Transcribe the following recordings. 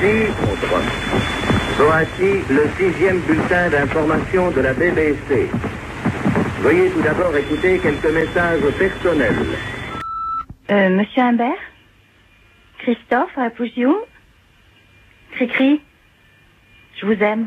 Voici le 6e bulletin d'information de la BBC. Veuillez tout d'abord écouter quelques messages personnels. Monsieur Humbert? Christophe, Pougiou? Cricri? Je vous aime.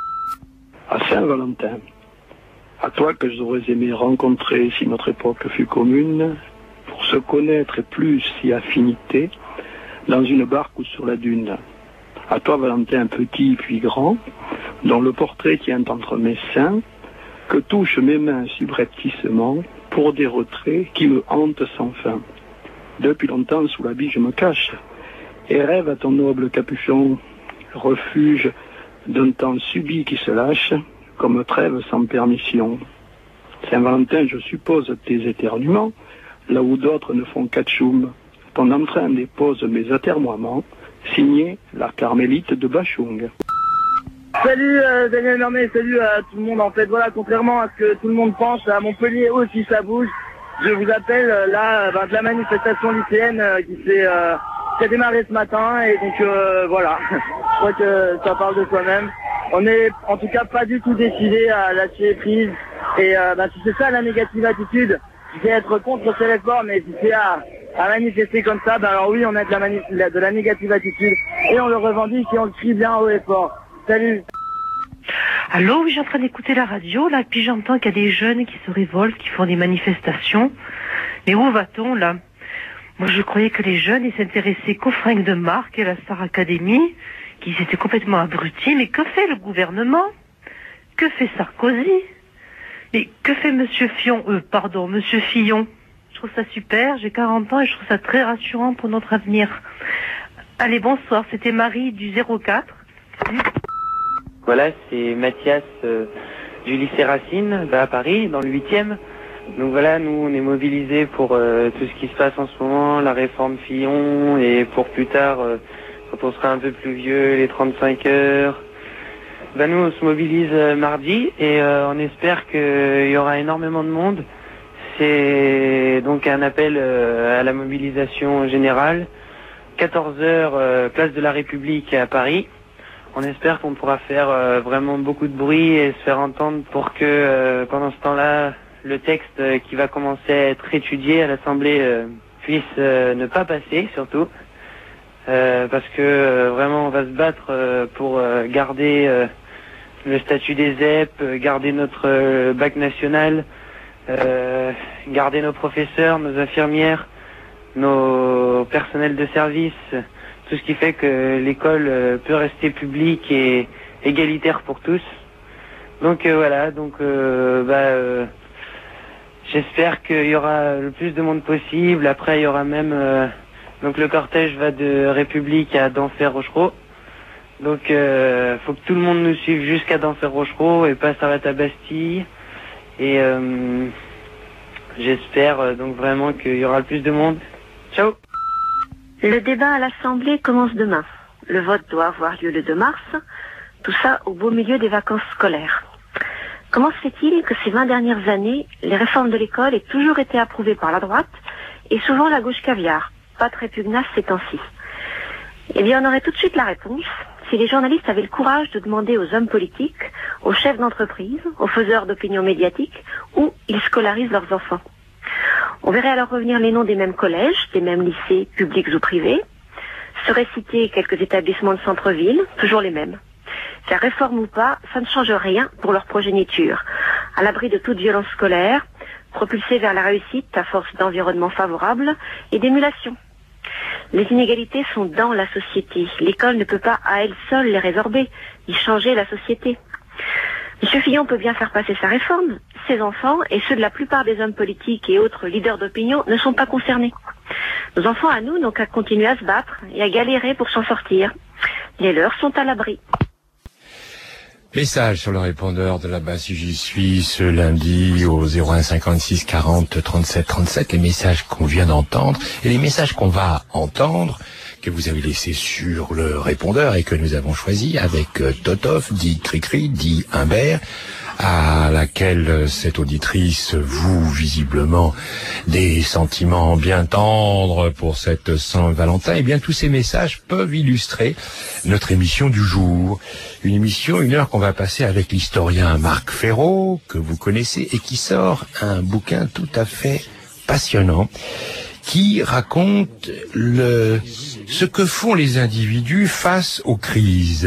À Saint-Valentin, à toi que j'aurais aimé rencontrer si notre époque fut commune, pour se connaître et plus si affinité, dans une barque ou sur la dune. À toi, Valentin, petit puis grand, dont le portrait tient entre mes seins, que touchent mes mains subrepticement pour des retraits qui me hantent sans fin. Depuis longtemps, sous l'habit, je me cache et rêve à ton noble capuchon, refuge d'un temps subi qui se lâche, comme trêve sans permission. Saint-Valentin, je suppose tes éternuements, là où d'autres ne font qu'atchoum. Ton entrain dépose mes atermoiements, signé la Carmélite de Bachung. Salut Daniel Mermet, salut à tout le monde. En fait, voilà, contrairement à ce que tout le monde pense, à Montpellier aussi ça bouge. Je vous appelle là de la manifestation lycéenne qui a démarré ce matin et donc voilà, je crois que ça parle de soi-même. On est en tout cas pas du tout décidé à lâcher prise et si c'est ça la négative attitude, c'est être contre ces réformes, mais si c'est à manifester comme ça, alors oui, on a de la négative attitude et on le revendique et on le crie bien haut et fort. Salut. Allô, oui, je suis en train d'écouter la radio, là, puis j'entends qu'il y a des jeunes qui se révoltent, qui font des manifestations. Mais où va-t-on, là? Moi, je croyais que les jeunes, ils s'intéressaient qu'aux fringues de marque et à la Star Academy, qu'ils étaient complètement abrutis. Mais que fait le gouvernement? Que fait Sarkozy? Mais que fait Monsieur Fillon? Je trouve ça super, j'ai 40 ans et je trouve ça très rassurant pour notre avenir. Allez, bonsoir, c'était Marie du 04. Voilà, c'est Mathias du lycée Racine, à Paris, dans le 8e. Donc voilà, nous on est mobilisés pour tout ce qui se passe en ce moment, la réforme Fillon, et pour plus tard, quand on sera un peu plus vieux, les 35 heures. Nous on se mobilise mardi et on espère qu'il y aura énormément de monde. C'est donc un appel à la mobilisation générale. 14h, place de la République à Paris. On espère qu'on pourra faire vraiment beaucoup de bruit et se faire entendre pour que pendant ce temps-là, le texte qui va commencer à être étudié à l'Assemblée puisse ne pas passer, surtout. Parce que vraiment on va se battre pour garder le statut des ZEP, garder notre bac national, garder nos professeurs, nos infirmières, nos personnels de service, tout ce qui fait que l'école peut rester publique et égalitaire pour tous. Donc voilà, j'espère qu'il y aura le plus de monde possible. Après il y aura même donc le cortège va de République à Denfert-Rochereau. Donc faut que tout le monde nous suive jusqu'à Denfert-Rochereau et pas s'arrête à Bastille. Et j'espère donc vraiment qu'il y aura le plus de monde. Ciao. Le débat à l'Assemblée commence demain. Le vote doit avoir lieu le 2 mars. Tout ça au beau milieu des vacances scolaires. Comment se fait-il que ces 20 dernières années, les réformes de l'école aient toujours été approuvées par la droite et souvent la gauche caviar? Pas très pugnace ces temps-ci. Eh bien, on aurait tout de suite la réponse si les journalistes avaient le courage de demander aux hommes politiques, aux chefs d'entreprise, aux faiseurs d'opinion médiatique où ils scolarisent leurs enfants. On verrait alors revenir les noms des mêmes collèges, des mêmes lycées publics ou privés. Seraient cités quelques établissements de centre-ville, toujours les mêmes. Faire réforme ou pas, ça ne change rien pour leur progéniture. À l'abri de toute violence scolaire, propulsés vers la réussite à force d'environnement favorable et d'émulation. Les inégalités sont dans la société. L'école ne peut pas à elle seule les résorber, ni changer la société. M. Fillon peut bien faire passer sa réforme. Ses enfants et ceux de la plupart des hommes politiques et autres leaders d'opinion ne sont pas concernés. Nos enfants à nous n'ont qu'à continuer à se battre et à galérer pour s'en sortir. Les leurs sont à l'abri. Message sur le répondeur de la base J'y suis ce lundi au 01 56 40 37 37, les messages qu'on vient d'entendre et les messages qu'on va entendre que vous avez laissé sur le répondeur et que nous avons choisi avec Totof, dit Cricri, dit Humbert, à laquelle cette auditrice voue visiblement des sentiments bien tendres pour cette Saint-Valentin. Eh bien, tous ces messages peuvent illustrer notre émission du jour. Une émission, une heure qu'on va passer avec l'historien Marc Ferraud, que vous connaissez, et qui sort un bouquin tout à fait passionnant, qui raconte ce que font les individus face aux crises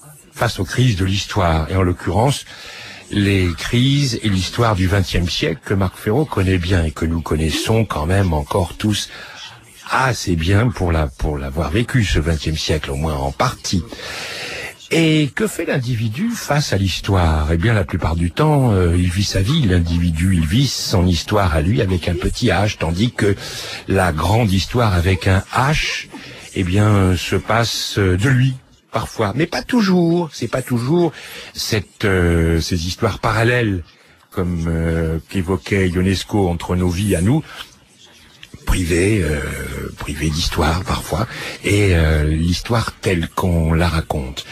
de l'histoire, et en l'occurrence, les crises et l'histoire du XXe siècle que Marc Ferraud connaît bien et que nous connaissons quand même encore tous assez bien pour l'avoir vécu, ce XXe siècle, au moins en partie. Et que fait l'individu face à l'histoire? Eh bien, la plupart du temps, il vit sa vie, l'individu, il vit son histoire à lui avec un petit H, tandis que la grande histoire avec un H, eh bien, se passe de lui. Parfois, mais pas toujours. C'est pas toujours ces histoires parallèles comme qu'évoquait Ionesco entre nos vies à nous, privées d'histoire parfois, et l'histoire telle qu'on la raconte.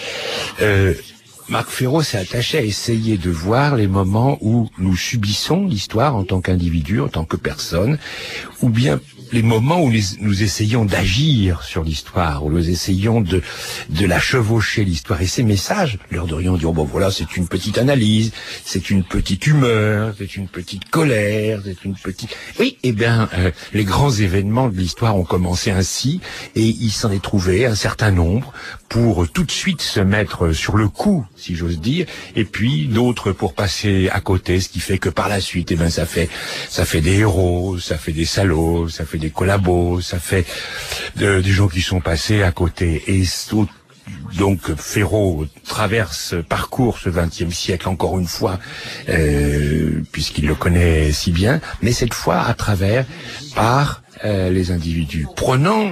Marc Ferraud s'est attaché à essayer de voir les moments où nous subissons l'histoire en tant qu'individu, en tant que personne, ou bien les moments où nous essayons d'agir sur l'histoire, où nous essayons de la chevaucher, l'histoire. Et ces messages, leur dirions dire, bon voilà, c'est une petite analyse, c'est une petite humeur, c'est une petite colère, c'est une petite... Oui, eh bien, les grands événements de l'histoire ont commencé ainsi, et il s'en est trouvé un certain nombre pour tout de suite se mettre sur le coup, si j'ose dire, et puis d'autres pour passer à côté, ce qui fait que par la suite, eh ben, ça fait des héros, ça fait des salauds, ça fait des collabos, ça fait des gens qui sont passés à côté. Et donc Ferraud parcourt ce XXe siècle encore une fois, puisqu'il le connaît si bien, mais cette fois à travers par les individus, prenant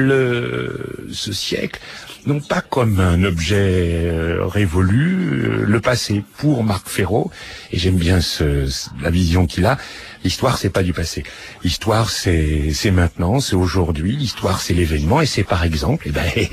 ce siècle non pas comme un objet révolu, le passé. Pour Marc Ferraud, et j'aime bien la vision qu'il a, l'histoire c'est pas du passé. L'histoire c'est maintenant, c'est aujourd'hui. L'histoire c'est l'événement, et c'est par exemple,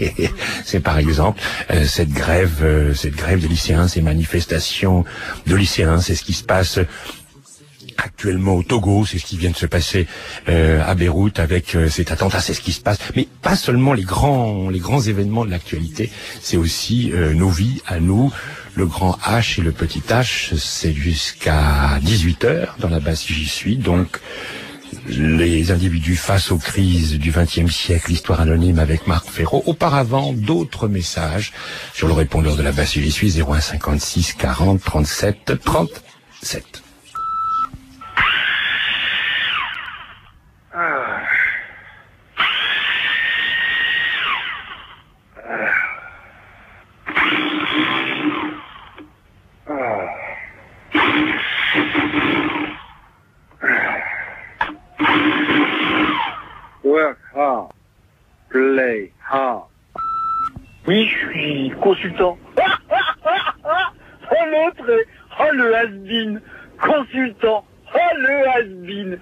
cette grève des lycéens, ces manifestations de lycéens, c'est ce qui se passe actuellement au Togo, c'est ce qui vient de se passer à Beyrouth avec cet attentat, c'est ce qui se passe. Mais pas seulement les grands événements de l'actualité, c'est aussi nos vies à nous. Le grand H et le petit H, c'est jusqu'à 18h dans la base si j'y suis. Donc les individus face aux crises du XXe siècle, l'histoire anonyme avec Marc Ferraud. Auparavant, d'autres messages sur le répondeur de la base si j'y suis, 01 56 40 37 37. Work hard, play hard. Oui, je suis consultant. L'autre est, le has-been, consultant. Le has-been.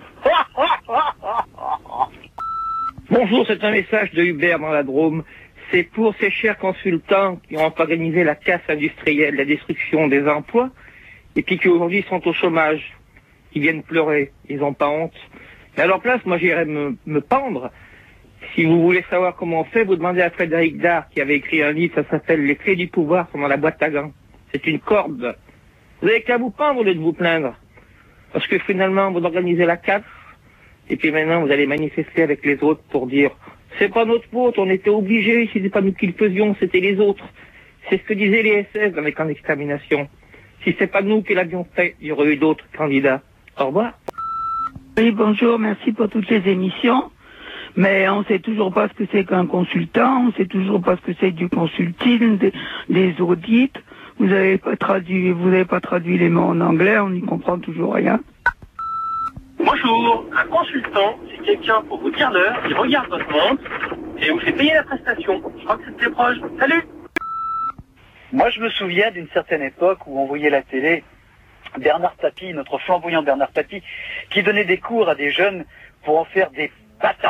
Bonjour, c'est un message de Hubert dans la Drôme. C'est pour ces chers consultants qui ont organisé la casse industrielle, la destruction des emplois, et puis qui aujourd'hui sont au chômage. Ils viennent pleurer, ils n'ont pas honte. Mais à leur place, moi j'irais me pendre. Si vous voulez savoir comment on fait, vous demandez à Frédéric Dard qui avait écrit un livre, ça s'appelle Les clés du pouvoir sont dans la boîte à gants. C'est une corde. Vous avez qu'à vous pendre au lieu de vous plaindre. Parce que finalement, vous organisez la casse, et puis maintenant vous allez manifester avec les autres pour dire c'est pas notre faute, on était obligés, c'était pas nous qui le faisions, c'était les autres. C'est ce que disaient les SS dans les camps d'extermination. Si c'est pas nous qui l'avions fait, il y aurait eu d'autres candidats. Au revoir. Oui, bonjour, merci pour toutes les émissions. Mais on sait toujours pas ce que c'est qu'un consultant, on sait toujours pas ce que c'est du consulting, des audits. Vous avez pas traduit les mots en anglais, on n'y comprend toujours rien. Bonjour, un consultant, c'est quelqu'un pour vous dire l'heure, qui regarde votre montre et vous fait payer la prestation. Je crois que c'était proche. Salut! Moi, je me souviens d'une certaine époque où on voyait la télé, Bernard Tapie, notre flamboyant Bernard Tapie, qui donnait des cours à des jeunes pour en faire des battants.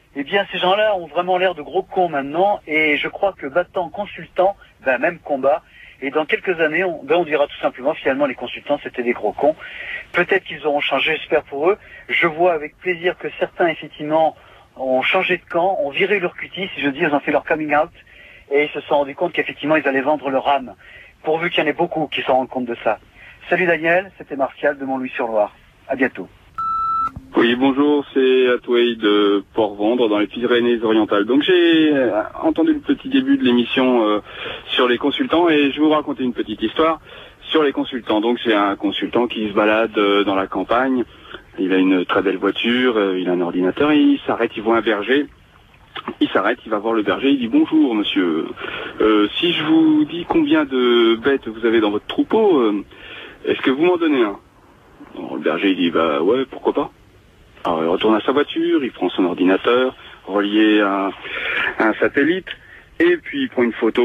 eh bien ces gens-là ont vraiment l'air de gros cons maintenant, et je crois que battant, consultant, même combat, et dans quelques années, on dira tout simplement, finalement, les consultants, c'était des gros cons. Peut-être qu'ils auront changé, j'espère pour eux. Je vois avec plaisir que certains, effectivement, ont changé de camp, ont viré leur cutie, si je dis, ils ont fait leur coming out, et ils se sont rendus compte qu'effectivement, ils allaient vendre leur âme, pourvu qu'il y en ait beaucoup qui s'en rendent compte de ça. Salut Daniel, c'était Martial de Montlouis-sur-Loire. À bientôt. Oui, bonjour, c'est Atway de Port-Vendre dans les Pyrénées-Orientales. Donc j'ai entendu le petit début de l'émission sur les consultants et je vais vous raconter une petite histoire sur les consultants. Donc c'est un consultant qui se balade dans la campagne, il a une très belle voiture, il a un ordinateur, et il s'arrête, il voit un berger. Il s'arrête, il va voir le berger, il dit bonjour monsieur, si je vous dis combien de bêtes vous avez dans votre troupeau, est-ce que vous m'en donnez un? Alors, le berger il dit bah ouais, pourquoi pas. Alors il retourne à sa voiture, il prend son ordinateur relié à un satellite et puis il prend une photo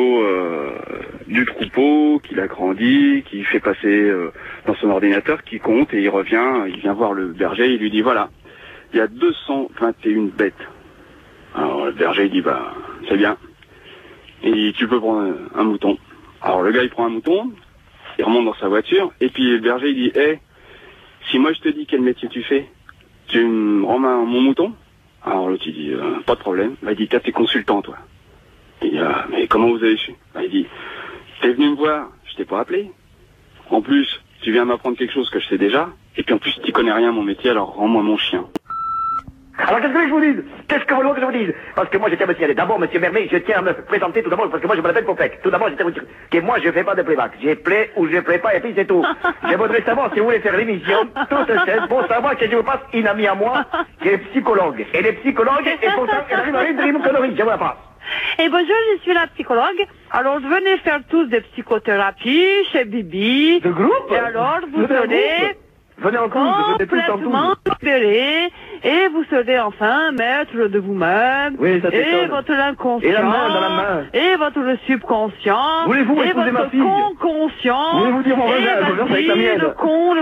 du troupeau qu'il a grandi, qu'il fait passer dans son ordinateur, qui compte, et il revient, il vient voir le berger, il lui dit voilà, il y a 221 bêtes. Alors le berger il dit bah c'est bien, et tu peux prendre un mouton. Alors le gars il prend un mouton, il remonte dans sa voiture et puis le berger il dit hey, si moi je te dis quel métier tu fais, tu me rends mon mouton? Alors l'autre il dit pas de problème. Bah, il dit t'es consultant toi. Il dit mais comment vous avez su? Bah, il dit t'es venu me voir, je t'ai pas appelé. En plus tu viens m'apprendre quelque chose que je sais déjà, et puis en plus tu connais rien à mon métier, alors rends-moi mon chien. Alors qu'est-ce que je vous dise? Qu'est-ce que vous voulez que je vous dise? Parce que moi je tiens à me signaler. D'abord, monsieur Mermet, je tiens à me présenter tout d'abord, parce que moi je m'appelle Popek. Tout d'abord, je tiens à vous dire que moi je fais pas de playback. J'ai play ou je play pas, et puis c'est tout. Je voudrais savoir si vous voulez faire l'émission toute seule pour savoir que je vous passe une amie à moi qui est psychologue. Elle est psychologue et pourtant elle arrive à dire une connerie. Je vous la passe. Et bonjour, je suis la psychologue. Alors venez faire tous des psychothérapies chez Bibi. De groupe? Et alors vous serez... Venez en couple, venez tous en couple. Libéré, et vous serez enfin maître de vous-même. Oui, ça t'étonne. Et votre inconscient. Et la main dans la main. Et votre subconscient. Voulez-vous épouser ma fille? Conscient. Voulez-vous dire mon revers avec la mienne? Le con.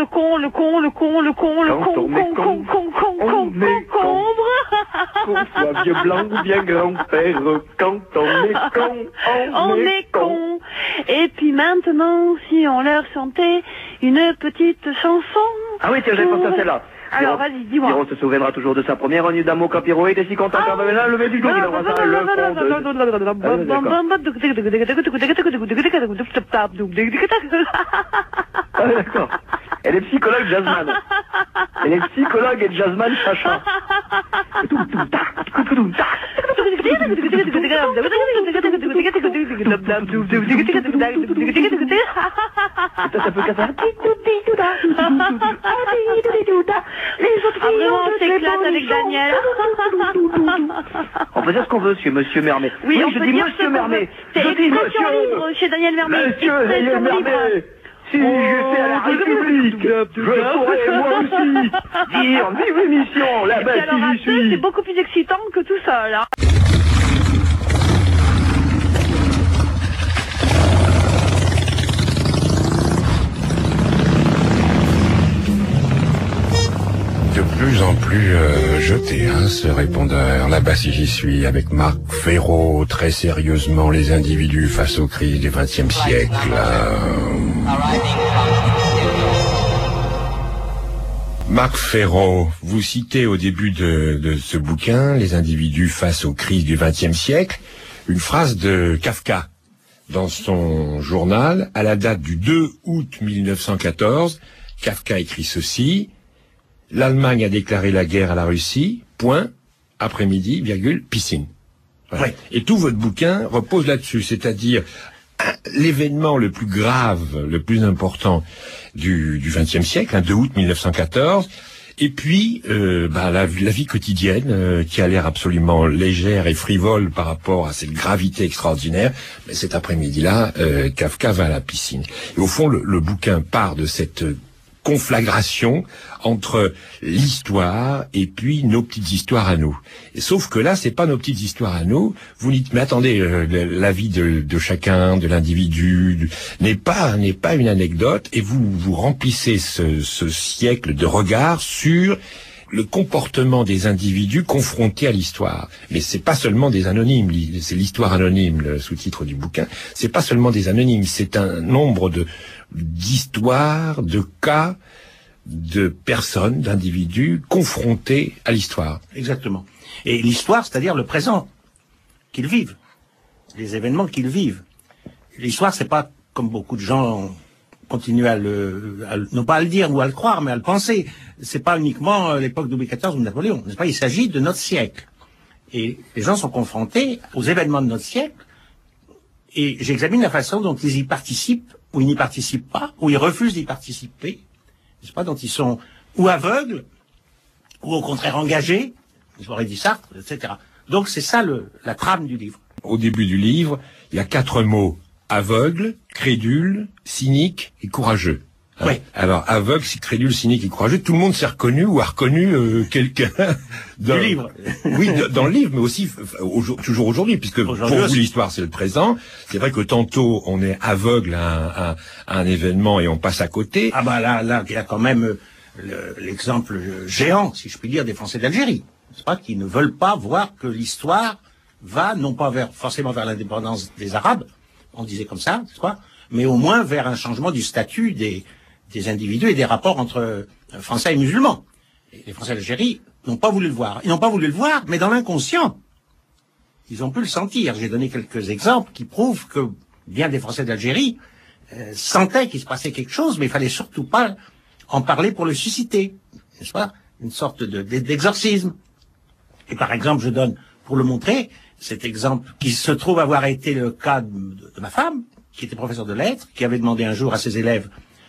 Qu'on soit vieux blanc ou bien grand-père, quand on est con, on est con. Et puis maintenant, si on leur chantait une petite chanson. Ah oui, tiens, j'ai pensé à celle-là. Alors, vas-y, dis-moi. Pierrot se souviendra toujours de sa première nuit d'amour quand Pierrot était si content quand même là, levé du jour, il embrassa le fond Ah d'accord. Elle est psychologue jazzman. Elle est psychologue et jazzman Sacha. Ça peut casser. Vraiment, on s'éclate avec Daniel. On peut dire ce qu'on veut, monsieur Mermet. Oui, je dis monsieur Mermet. C'est expression libre chez Daniel Mermet. Monsieur Daniel Mermet. Si j'étais à la République, je pourrais moi aussi dire vive l'émission, la belle qui j'y suis. C'est beaucoup plus excitant que tout ça, là. De plus en plus jeté, ce répondeur. Là-bas, si j'y suis, avec Marc Ferro, très sérieusement, les individus face aux crises du XXe siècle. Marc Ferro, vous citez au début de ce bouquin, les individus face aux crises du XXe siècle, une phrase de Kafka dans son journal, à la date du 2 août 1914. Kafka écrit ceci: l'Allemagne a déclaré la guerre à la Russie, point, après-midi, virgule, piscine. Voilà. Ouais. Et tout votre bouquin repose là-dessus, c'est-à-dire l'événement le plus grave, le plus important du XXe siècle, 2 août 1914, et puis la vie quotidienne qui a l'air absolument légère et frivole par rapport à cette gravité extraordinaire. Mais cet après-midi-là, Kafka va à la piscine. Et au fond, le bouquin part de cette conflagration entre l'histoire et puis nos petites histoires à nous. Et sauf que là, c'est pas nos petites histoires à nous. Vous dites, mais attendez, la vie de chacun, de l'individu, n'est pas une anecdote, et vous remplissez ce siècle de regard sur le comportement des individus confrontés à l'histoire. Mais c'est pas seulement des anonymes, c'est l'histoire anonyme, le sous-titre du bouquin. C'est pas seulement des anonymes, c'est un nombre d'histoires, de cas, de personnes, d'individus confrontés à l'histoire. Exactement. Et l'histoire, c'est-à-dire le présent qu'ils vivent, les événements qu'ils vivent. L'histoire, c'est pas comme beaucoup de gens continuent non pas à le dire ou à le croire, mais à le penser. C'est pas uniquement l'époque de Louis XIV ou de Napoléon, n'est-ce pas? Il s'agit de notre siècle. Et les gens sont confrontés aux événements de notre siècle, et j'examine la façon dont ils y participent, ou ils n'y participent pas, ou ils refusent d'y participer, n'est-ce pas? Dont ils sont ou aveugles, ou au contraire engagés, j'aurais dit Sartre, etc. Donc c'est ça la trame du livre. Au début du livre, il y a 4 mots: aveugle, crédule, cynique et courageux. Hein? Oui. Alors, aveugle, crédule, cynique et courageux, tout le monde s'est reconnu ou a reconnu quelqu'un du livre. Oui, dans le livre, mais aussi toujours aujourd'hui, puisque pour vous, l'histoire, c'est le présent. C'est vrai que tantôt, on est aveugle à un événement et on passe à côté. Ah bah là, il y a quand même l'exemple géant, si je puis dire, des Français d'Algérie. C'est pas qu'ils ne veulent pas voir que l'histoire va, non pas forcément vers l'indépendance des Arabes, on disait comme ça, c'est pas, mais au moins vers un changement du statut des individus et des rapports entre Français et musulmans. Et les Français d'Algérie n'ont pas voulu le voir. Ils n'ont pas voulu le voir, mais dans l'inconscient. Ils ont pu le sentir. J'ai donné quelques exemples qui prouvent que bien des Français d'Algérie sentaient qu'il se passait quelque chose, mais il fallait surtout pas en parler pour le susciter. N'est-ce pas? Une sorte d'exorcisme. Et par exemple, je donne, pour le montrer, cet exemple qui se trouve avoir été le cas de ma femme, qui était professeure de lettres, qui avait demandé un jour à ses élèves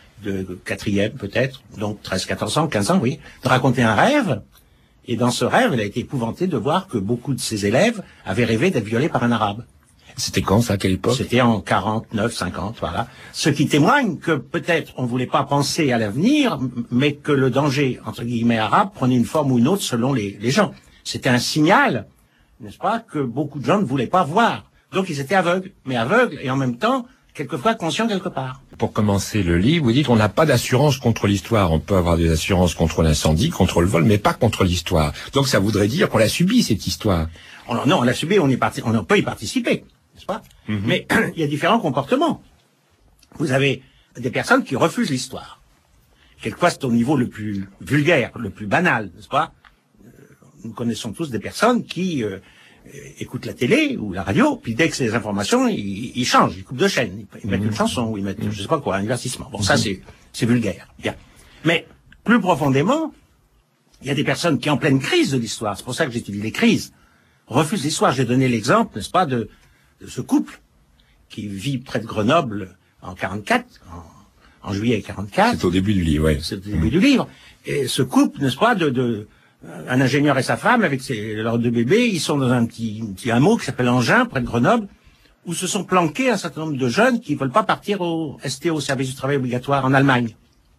de 4e peut-être, donc 13, 14 ans, 15 ans, oui, de raconter un rêve. Et dans ce rêve, elle a été épouvantée de voir que beaucoup de ses élèves avaient rêvé d'être violés par un arabe. C'était quand ça, à quelle époque? C'était en 49, 50, voilà. Ce qui témoigne que peut-être on voulait pas penser à l'avenir, mais que le danger, entre guillemets, arabe prenait une forme ou une autre selon les gens. C'était un signal, n'est-ce pas, que beaucoup de gens ne voulaient pas voir. Donc ils étaient aveugles, mais aveugles et en même temps, quelquefois conscients quelque part. Pour commencer le livre, vous dites on n'a pas d'assurance contre l'histoire. On peut avoir des assurances contre l'incendie, contre le vol, mais pas contre l'histoire. Donc ça voudrait dire qu'on l'a subi, cette histoire. Non, on l'a subi, on peut y participer, n'est-ce pas? Mais il y a différents comportements. Vous avez des personnes qui refusent l'histoire. Quelquefois c'est au niveau le plus vulgaire, le plus banal, n'est-ce pas? Nous connaissons tous des personnes qui écoutent la télé ou la radio, puis dès que c'est des informations, ils changent, ils coupent de chaîne, ils mettent une chanson, ou ils mettent, je sais pas quoi, un divertissement. Bon, ça c'est vulgaire. Bien. Mais plus profondément, il y a des personnes qui, en pleine crise de l'histoire, c'est pour ça que j'étudie les crises, refusent l'histoire. J'ai donné l'exemple, n'est-ce pas, de ce couple qui vit près de Grenoble en 44, en juillet 44. C'est au début du livre, oui. C'est au début du livre. Et ce couple, n'est-ce pas, un ingénieur et sa femme, avec leurs 2 bébés, ils sont dans un petit hameau qui s'appelle Engin, près de Grenoble, où se sont planqués un certain nombre de jeunes qui veulent pas partir au STO, service du travail obligatoire, en Allemagne.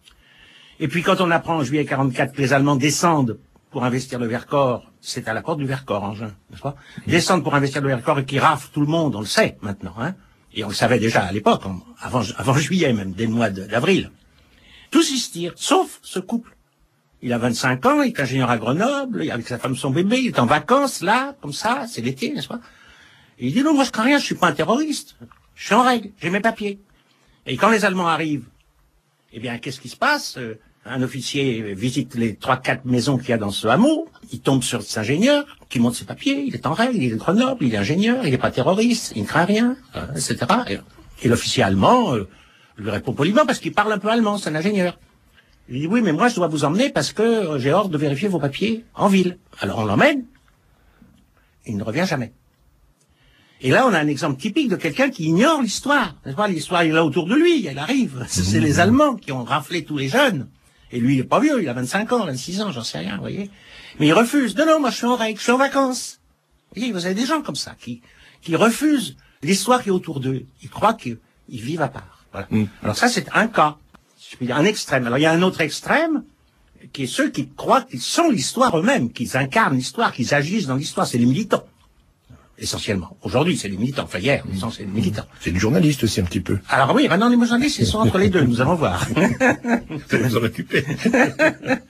Et puis quand on apprend en juillet 44 que les Allemands descendent pour investir le Vercors, c'est à la porte du Vercors, Engin, n'est-ce pas? Descendent pour investir le Vercors et qui raflent tout le monde, on le sait maintenant, hein. Et on le savait déjà à l'époque, avant juillet même, dès le mois d'avril. Tous ils se tirent, sauf ce couple. Il a 25 ans, il est ingénieur à Grenoble, avec sa femme, son bébé, il est en vacances, là, comme ça, c'est l'été, n'est-ce pas? Et il dit, non, moi je crains rien, je suis pas un terroriste. Je suis en règle, j'ai mes papiers. Et quand les Allemands arrivent, eh bien, qu'est-ce qui se passe? Un officier visite les 3-4 maisons qu'il y a dans ce hameau, il tombe sur cet ingénieur, qui montre ses papiers, il est en règle, il est de Grenoble, il est ingénieur, il n'est pas terroriste, il ne craint rien, etc. Et l'officier allemand lui répond poliment parce qu'il parle un peu allemand, c'est un ingénieur. Il dit, oui, mais moi, je dois vous emmener parce que j'ai ordre de vérifier vos papiers en ville. Alors, on l'emmène. Il ne revient jamais. Et là, on a un exemple typique de quelqu'un qui ignore l'histoire. N'est-ce pas? L'histoire, il est là autour de lui, elle arrive. C'est les Allemands qui ont raflé tous les jeunes. Et lui, il est pas vieux, il a 25 ans, 26 ans, j'en sais rien, vous voyez. Mais il refuse. Non, moi, je suis en règle, je suis en vacances. Vous voyez, vous avez des gens comme ça, qui refusent l'histoire qui est autour d'eux. Ils croient qu'ils vivent à part. Voilà. Alors ça, c'est un cas. Je peux dire un extrême. Alors il y a un autre extrême, qui est ceux qui croient qu'ils sont l'histoire eux-mêmes, qu'ils incarnent l'histoire, qu'ils agissent dans l'histoire. C'est les militants, essentiellement. Aujourd'hui, c'est les militants. Enfin, hier, c'est les militants. C'est du journaliste aussi, un petit peu. Alors oui, maintenant les journalistes, ils sont entre les deux, nous allons voir. Vous allez vous en occuper.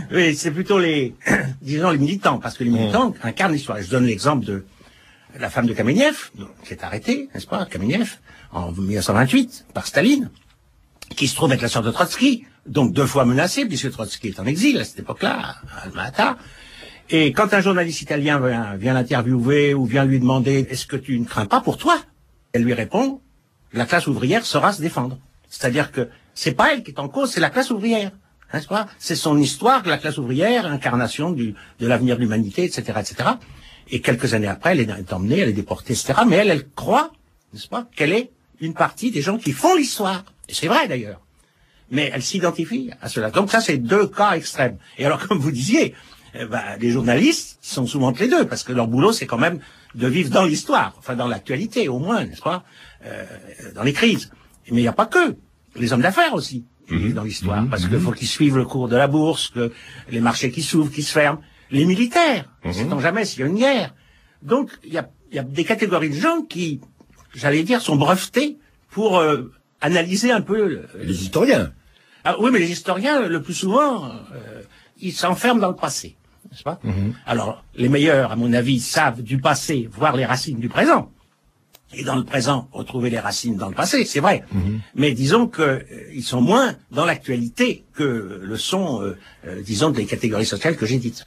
Oui, c'est plutôt disons les militants, parce que les militants incarnent l'histoire. Je donne l'exemple de la femme de Kamenev, qui est arrêtée, n'est-ce pas, Kamenev, en 1928, par Staline, qui se trouve être la sœur de Trotsky, donc 2 fois menacée, puisque Trotsky est en exil à cette époque-là, à Alma-Ata. Et quand un journaliste italien vient l'interviewer ou vient lui demander « Est-ce que tu ne crains pas pour toi ?» Elle lui répond « La classe ouvrière saura se défendre. » C'est-à-dire que c'est pas elle qui est en cause, c'est la classe ouvrière. N'est-ce pas? C'est son histoire de la classe ouvrière, incarnation de l'avenir de l'humanité, etc., etc. Et quelques années après, elle est emmenée, elle est déportée, etc. Mais elle croit, n'est-ce pas, qu'elle est une partie des gens qui font l'histoire. Et c'est vrai d'ailleurs. Mais elle s'identifie à cela. Donc ça, c'est 2 cas extrêmes. Et alors, comme vous disiez, les journalistes sont souvent les deux, parce que leur boulot, c'est quand même de vivre dans l'histoire, enfin dans l'actualité au moins, n'est-ce pas, dans les crises. Mais il n'y a pas que. Les hommes d'affaires aussi, dans l'histoire, parce qu'il faut qu'ils suivent le cours de la bourse, que les marchés qui s'ouvrent, qui se ferment. Les militaires, on ne sait jamais s'il y a une guerre. Donc, il y a des catégories de gens qui, j'allais dire, sont brevetés pour analyser un peu... Les historiens. Ah, oui, mais les historiens, le plus souvent, ils s'enferment dans le passé, n'est-ce pas? Alors, les meilleurs, à mon avis, savent du passé voir les racines du présent. Et dans le présent, retrouver les racines dans le passé, c'est vrai. Mais disons qu'ils sont moins dans l'actualité que le sont, disons, des catégories sociales que j'ai dites.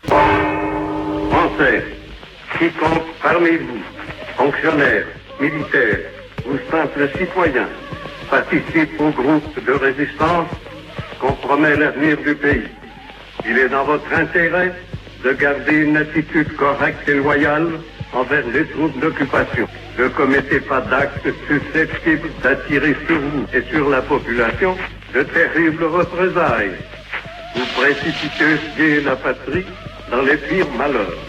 Français, quiconque parmi vous, fonctionnaires, militaires ou simples citoyens, participe au groupe de résistance, compromet l'avenir du pays. Il est dans votre intérêt de garder une attitude correcte et loyale envers les troupes d'occupation. Ne commettez pas d'actes susceptibles d'attirer sur vous et sur la population de terribles représailles. Vous précipitez la patrie dans les pires malheurs.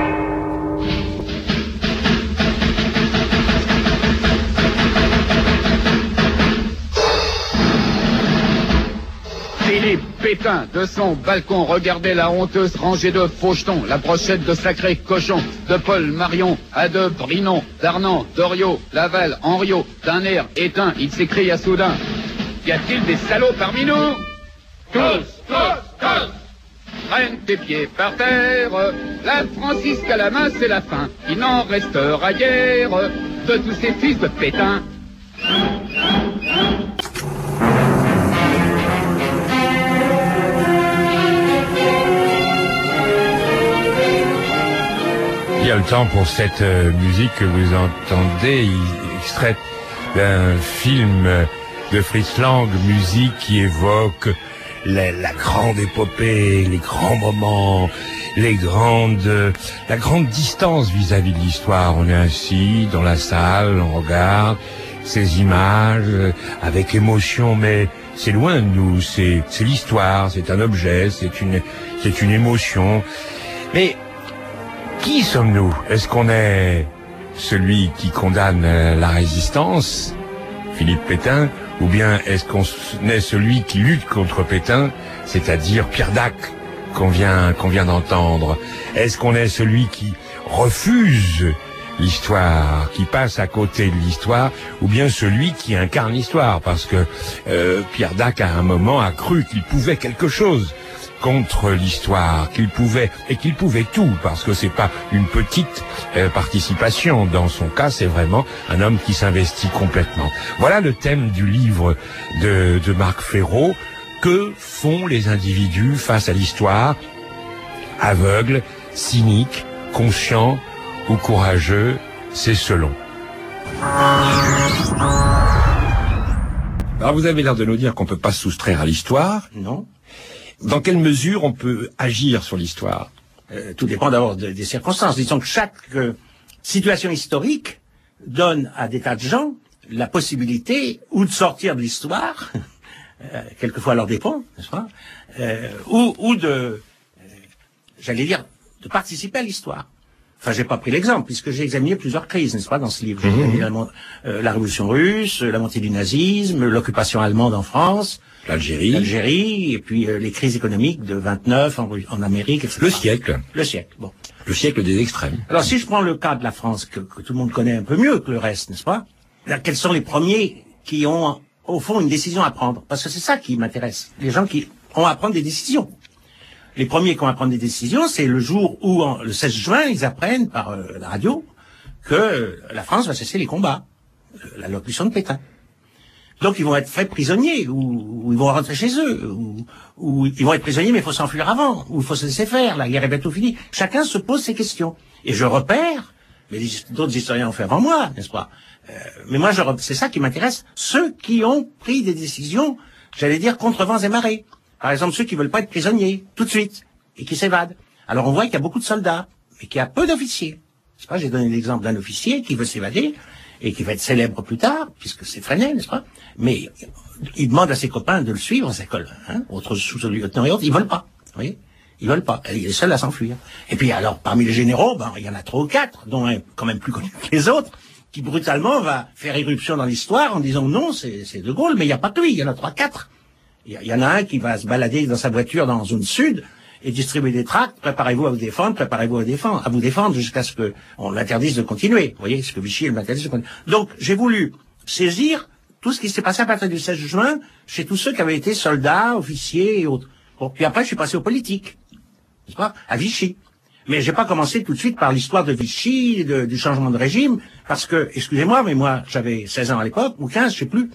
Philippe Pétain, de son balcon, regardait la honteuse rangée de fauchetons, la brochette de sacrés cochons, de Paul Marion à de Brinon, d'Arnand, Doriot, Laval, Henriot, d'un air éteint, il s'écria soudain. Y a-t-il des salauds parmi nous? Tous, tous, tous! Traîne tes pieds par terre, la Francisque à la main, c'est la fin. Il n'en restera guère de tous ces fils de Pétain. Il y a le temps pour cette musique que vous entendez, extraite d'un film de Fritz Lang, musique qui évoque la grande épopée, les grands moments, la grande distance vis-à-vis de l'histoire. On est assis dans la salle, on regarde ces images avec émotion, mais c'est loin de nous, c'est l'histoire, c'est un objet, c'est une émotion. Mais qui sommes-nous? Est-ce qu'on est celui qui condamne la résistance, Philippe Pétain, ou bien est-ce qu'on est celui qui lutte contre Pétain, c'est-à-dire Pierre Dac, qu'on vient d'entendre? Est-ce qu'on est celui qui refuse l'histoire, qui passe à côté de l'histoire, ou bien celui qui incarne l'histoire? Parce que Pierre Dac, à un moment, a cru qu'il pouvait quelque chose contre l'histoire, qu'il pouvait tout, parce que c'est pas une petite participation. Dans son cas, c'est vraiment un homme qui s'investit complètement. Voilà le thème du livre de Marc Fesneau. Que font les individus face à l'histoire? Aveugles, cyniques, conscients ou courageux, c'est selon. Alors vous avez l'air de nous dire qu'on peut pas se soustraire à l'histoire. Non. Dans quelle mesure on peut agir sur l'histoire? Tout dépend d'abord des circonstances. Disons que chaque situation historique donne à des tas de gens la possibilité ou de sortir de l'histoire, quelquefois à leur dépens, n'est-ce pas, ou de, j'allais dire, de participer à l'histoire. Enfin, j'ai pas pris l'exemple, puisque j'ai examiné plusieurs crises, n'est-ce pas, dans ce livre. J'ai examiné la révolution russe, la montée du nazisme, l'occupation allemande en France, l'Algérie, et puis les crises économiques de 29 en Amérique, etc. Le siècle, bon. Le siècle des extrêmes. Alors, si je prends le cas de la France, que tout le monde connaît un peu mieux que le reste, n'est-ce pas? Quels sont les premiers qui ont, au fond, une décision à prendre? Parce que c'est ça qui m'intéresse. Les gens qui ont à prendre des décisions. les premiers qui vont prendre des décisions, c'est le jour où, le 16 juin, ils apprennent par la radio que la France va cesser les combats, la locution de Pétain. Donc ils vont être faits prisonniers, ou ils vont rentrer chez eux, ou ils vont être prisonniers mais il faut s'enfuir avant, ou il faut se laisser faire, la guerre est bientôt finie. Chacun se pose ces questions. Et je repère, mais d'autres historiens ont fait avant moi, n'est-ce pas? Mais moi, c'est ça qui m'intéresse, ceux qui ont pris des décisions, j'allais dire, contre vents et marées. Par exemple, ceux qui veulent pas être prisonniers, tout de suite, et qui s'évadent. Alors on voit qu'il y a beaucoup de soldats, mais qu'il y a peu d'officiers. Je sais pas, j'ai donné l'exemple d'un officier qui veut s'évader, et qui va être célèbre plus tard, puisque c'est Fresnel, n'est-ce pas? Mais il demande à ses copains de le suivre à sa école, hein, autres sous-lieutenants et autres, ils veulent pas, vous voyez? Ils veulent pas, il est seul à s'enfuir. Et puis alors, parmi les généraux, il y en a 3 ou 4, dont un quand même plus connu que les autres, qui brutalement va faire irruption dans l'histoire en disant non, c'est De Gaulle, mais il n'y a pas que lui, il y en a 3, 4. Il y en a un qui va se balader dans sa voiture dans la zone sud, et distribuer des tracts, préparez-vous à vous défendre, à vous défendre jusqu'à ce que on l'interdise de continuer. Vous voyez, ce que Vichy l'interdise de continuer. Donc, j'ai voulu saisir tout ce qui s'est passé à partir du 16 juin chez tous ceux qui avaient été soldats, officiers et autres. Bon, puis après, je suis passé aux politiques, n'est-ce pas, à Vichy. Mais j'ai pas commencé tout de suite par l'histoire de Vichy, du changement de régime, parce que, excusez-moi, mais moi, j'avais 16 ans à l'époque, ou 15, je sais plus.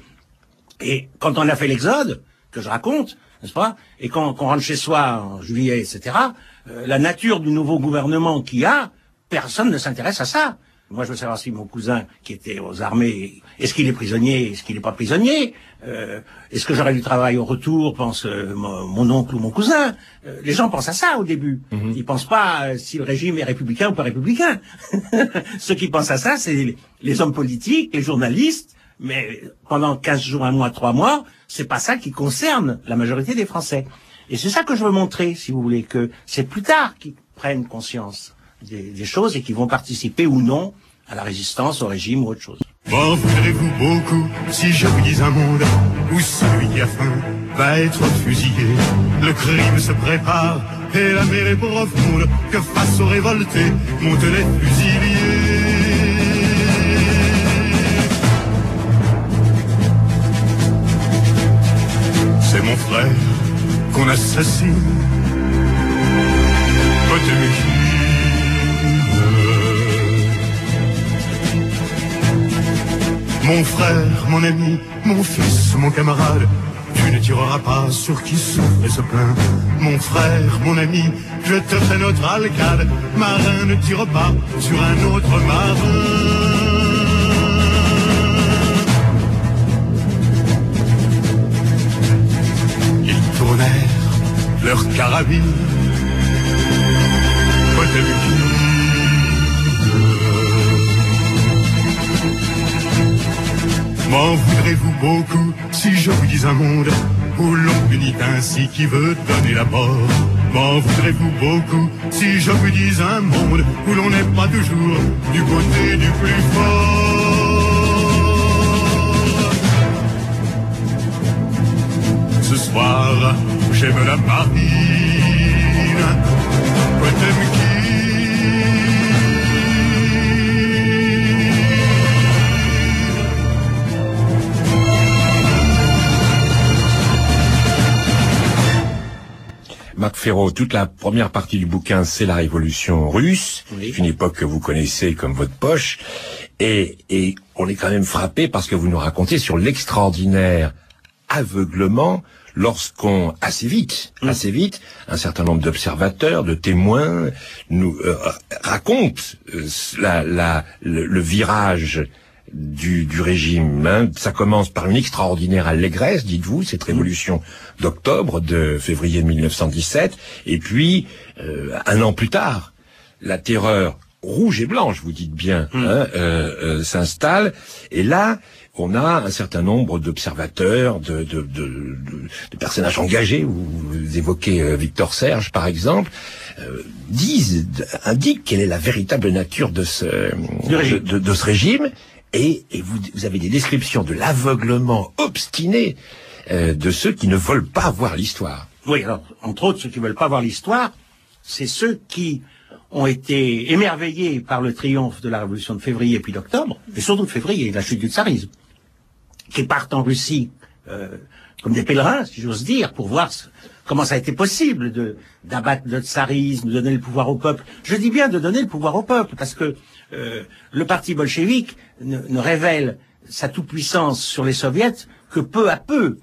Et quand on a fait l'exode, que je raconte, n'est-ce pas? Et qu'on rentre chez soi en juillet, etc., la nature du nouveau gouvernement qu'il y a, personne ne s'intéresse à ça. Moi, je veux savoir si mon cousin, qui était aux armées, est-ce qu'il est prisonnier, est-ce qu'il n'est pas prisonnier, est-ce que j'aurai du travail au retour, pense mon oncle ou mon cousin. Les gens pensent à ça au début. Ils pensent pas si le régime est républicain ou pas républicain. Ceux qui pensent à ça, c'est les hommes politiques, les journalistes, mais pendant 15 jours, 1 mois, 3 mois, c'est pas ça qui concerne la majorité des Français. Et c'est ça que je veux montrer, si vous voulez, que c'est plus tard qu'ils prennent conscience des choses et qu'ils vont participer ou non à la résistance au régime ou autre chose. M'en voudrez-vous beaucoup si je vous dis un monde où celui qui a faim va être fusillé? Le crime se prépare et la mer est profonde, que face aux révoltés montent les fusiliers. C'est mon frère qu'on assassine. Potemkin. Mon frère, mon ami, mon fils, mon camarade, tu ne tireras pas sur qui souffre et se plaint. Mon frère, mon ami, je te fais notre alcade. Marin, ne tire pas sur un autre marin. Ils tournèrent leurs carabines. Potemkin. M'en voudrez-vous beaucoup si je vous dis un monde où l'on punit ainsi qui veut donner la mort? M'en voudrez-vous beaucoup si je vous dis un monde où l'on n'est pas toujours du côté du plus fort? Ce soir, j'aime la marine, Potemkin. Marc Ferraud, toute la première partie du bouquin, c'est la révolution russe, oui. Une époque que vous connaissez comme votre poche, et on est quand même frappé parce que vous nous racontez sur l'extraordinaire aveuglement lorsqu'on, assez vite, un certain nombre d'observateurs, de témoins, nous racontent le virage du régime, hein. Ça commence par une extraordinaire allégresse, dites-vous, cette révolution d'octobre, de février 1917, et puis 1 an plus tard, la terreur rouge et blanche, vous dites bien, s'installe, et là, on a un certain nombre d'observateurs, de personnages engagés, vous évoquez Victor Serge par exemple, indiquent quelle est la véritable nature de ce régime. Et vous avez des descriptions de l'aveuglement obstiné de ceux qui ne veulent pas voir l'histoire. Oui, alors, entre autres, ceux qui ne veulent pas voir l'histoire, c'est ceux qui ont été émerveillés par le triomphe de la révolution de février puis d'octobre, et surtout de février, la chute du tsarisme, qui partent en Russie comme des pèlerins, si j'ose dire, pour voir comment ça a été possible d'abattre le tsarisme, de donner le pouvoir au peuple. Je dis bien de donner le pouvoir au peuple, parce que le parti bolchevique ne révèle sa toute-puissance sur les soviets que peu à peu.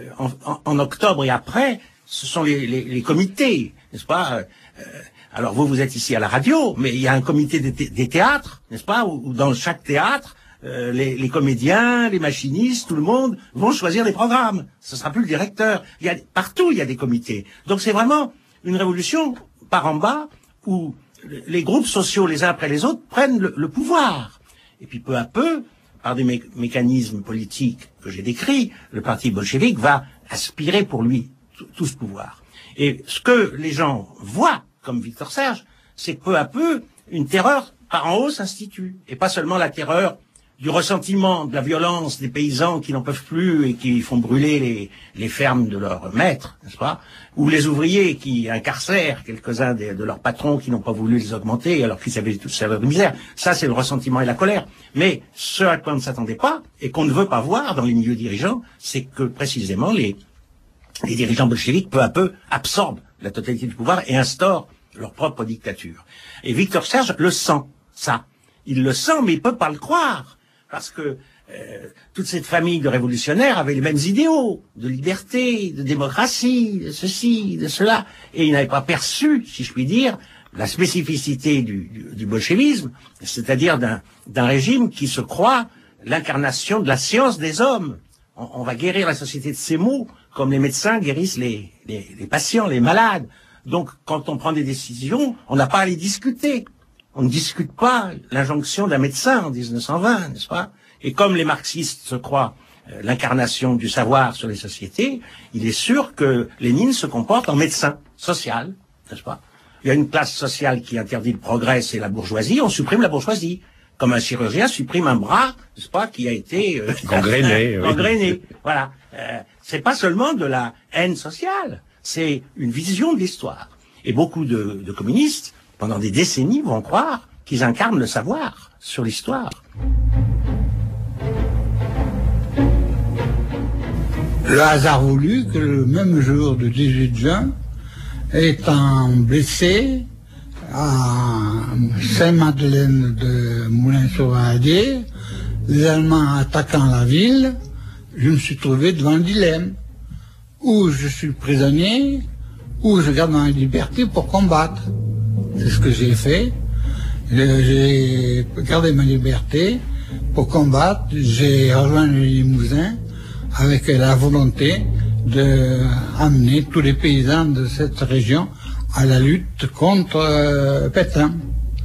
En octobre et après, ce sont les comités, n'est-ce pas? Alors vous êtes ici à la radio, mais il y a un comité des théâtres, n'est-ce pas, où dans chaque théâtre, les comédiens, les machinistes, tout le monde vont choisir des programmes. Ce sera plus le directeur. Partout, il y a des comités. Donc c'est vraiment une révolution par en bas où les groupes sociaux, les uns après les autres, prennent le pouvoir. Et puis peu à peu, par des mécanismes politiques que j'ai décrits, le parti bolchevique va aspirer pour lui tout ce pouvoir. Et ce que les gens voient, comme Victor Serge, c'est que peu à peu, une terreur par en haut s'institue. Et pas seulement la terreur du ressentiment, de la violence des paysans qui n'en peuvent plus et qui font brûler les fermes de leurs maîtres, n'est-ce pas? Ou les ouvriers qui incarcèrent quelques-uns de leurs patrons qui n'ont pas voulu les augmenter alors qu'ils avaient toute saveur de misère. Ça, c'est le ressentiment et la colère. Mais ce à quoi on ne s'attendait pas et qu'on ne veut pas voir dans les milieux dirigeants, c'est que précisément les dirigeants bolcheviques, peu à peu, absorbent la totalité du pouvoir et instaurent leur propre dictature. Et Victor Serge le sent, ça. Il le sent, mais il peut pas le croire. Parce que toute cette famille de révolutionnaires avait les mêmes idéaux, de liberté, de démocratie, de ceci, de cela. Et ils n'avaient pas perçu, si je puis dire, la spécificité du bolchevisme, c'est-à-dire d'un régime qui se croit l'incarnation de la science des hommes. On va guérir la société de ces maux, comme les médecins guérissent les patients, les malades. Donc, quand on prend des décisions, on n'a pas à les discuter. On ne discute pas l'injonction d'un médecin en 1920, n'est-ce pas? Et comme les marxistes se croient l'incarnation du savoir sur les sociétés, il est sûr que Lénine se comporte en médecin social, n'est-ce pas? Il y a une classe sociale qui interdit le progrès, c'est la bourgeoisie, on supprime la bourgeoisie. Comme un chirurgien supprime un bras, n'est-ce pas, qui a été gangréné. Gangréné. Voilà. C'est pas seulement de la haine sociale, c'est une vision de l'histoire. Et beaucoup de communistes, pendant des décennies, vont croire qu'ils incarnent le savoir sur l'histoire. Le hasard voulut que le même jour du 18 juin, étant blessé à Saint-Madeleine de Moulins-sur-Valdier, les Allemands attaquant la ville, je me suis trouvé devant un dilemme. Ou je suis prisonnier, ou je garde ma liberté pour combattre. C'est ce que j'ai fait. J'ai gardé ma liberté pour combattre. J'ai rejoint le Limousin avec la volonté d'amener tous les paysans de cette région à la lutte contre Pétain.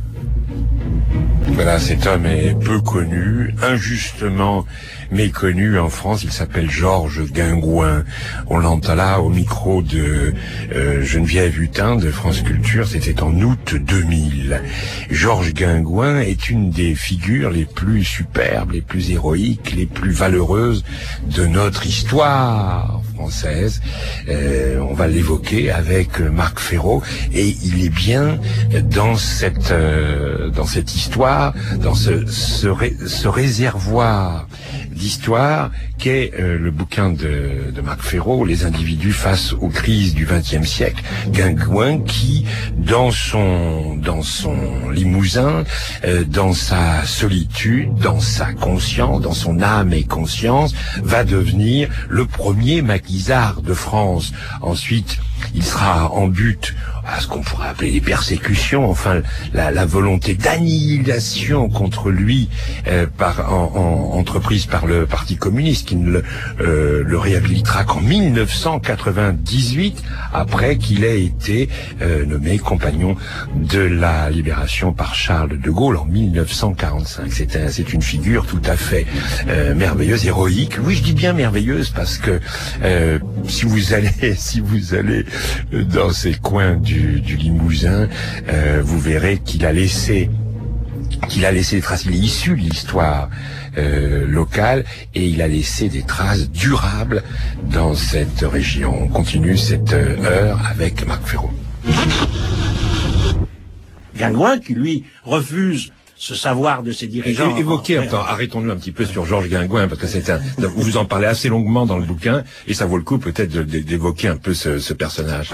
Voilà, cet homme est peu connu, injustement méconnu en France. Il s'appelle Georges Guingouin. On l'entend là au micro de Geneviève Hutin de France Culture. C'était en août 2000. Georges Guingouin est une des figures les plus superbes, les plus héroïques, les plus valeureuses de notre histoire française. On va l'évoquer avec Marc Ferraud, et il est bien dans cette histoire, dans ce réservoir d'histoire qu'est le bouquin de Marc Ferraud, Les individus face aux crises du XXe siècle. Guingouin qui, dans son Limousin, dans sa solitude, dans sa conscience, dans son âme et conscience, va devenir le premier maquisard de France. Ensuite, il sera en but à ce qu'on pourrait appeler les persécutions, enfin la volonté d'annihilation contre lui entreprise par le Parti communiste, qui ne le réhabilitera qu'en 1998, après qu'il ait été nommé compagnon de la libération par Charles de Gaulle en 1945. C'est une figure tout à fait merveilleuse, héroïque. Oui, je dis bien merveilleuse parce que si vous allez dans ces coins du Limousin, vous verrez qu'il a laissé des traces. Il est issu de l'histoire locale et il a laissé des traces durables dans cette région. On continue cette heure avec Marc Ferraud. Guingouin qui lui refuse ce savoir de ces dirigeants. Évoquez, arrêtons-nous un petit peu sur Georges Guingouin, parce que vous en parlez assez longuement dans le bouquin, et ça vaut le coup peut-être d'évoquer un peu ce personnage.